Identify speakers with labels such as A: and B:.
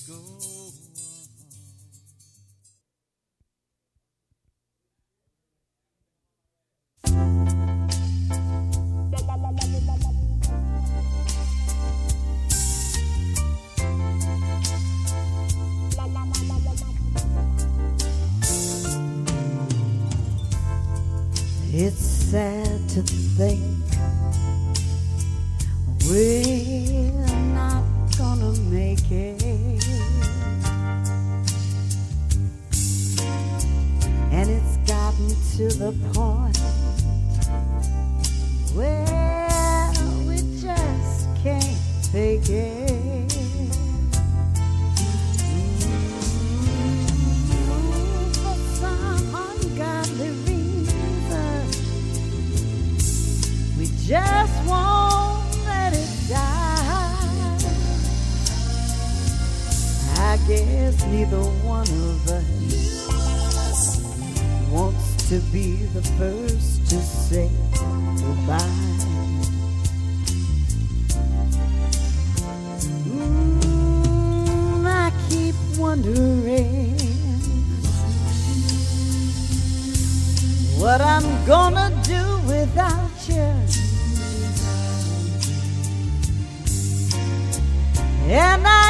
A: go
B: It's sad to think we're not gonna make it, and it's gotten to the point where we just can't take it. For some ungodly reason, we just won't let it die. I guess neither one of us wants to be the first to say goodbye. I keep wondering what I'm gonna do without you. And I